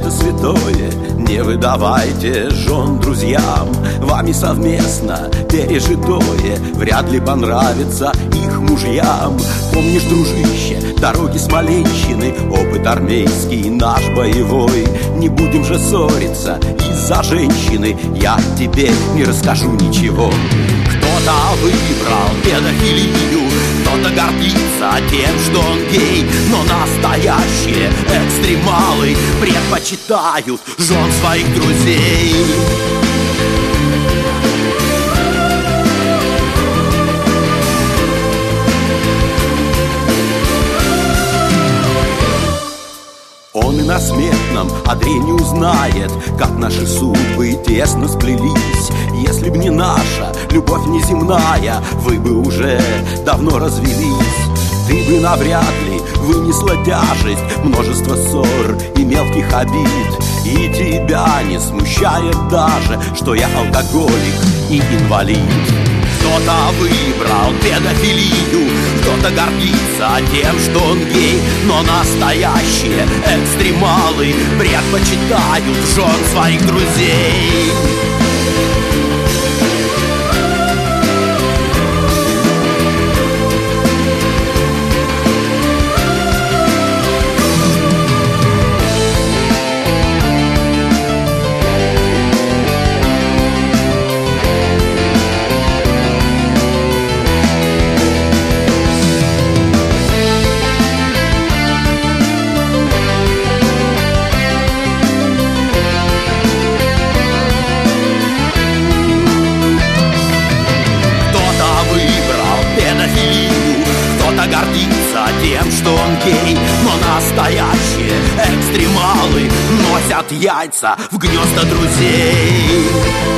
это святое, не выдавайте жен друзьям. Вами совместно пережитое вряд ли понравится их мужьям. Помнишь, дружище, дороги Смоленщины, опыт армейский наш боевой. Не будем же ссориться из-за женщины, я тебе не расскажу ничего. Кто-то выбрал педофилию, кто-то гордится тем, что он гей, но настоящие экстремалы предпочитают жен своих друзей. Он и на смертном одре не узнает, как наши судьбы тесно сплелись. Если б не наша любовь неземная, вы бы уже давно развелись. Ты бы навряд ли вынесла тяжесть множества ссор и мелких обид. И тебя не смущает даже, что я алкоголик и инвалид. Кто-то выбрал педофилию, кто-то гордится тем, что он гей, но настоящие экстремалы предпочитают жен своих друзей. Гордится тем, что он гей, но настоящие экстремалы носят яйца в гнезда друзей.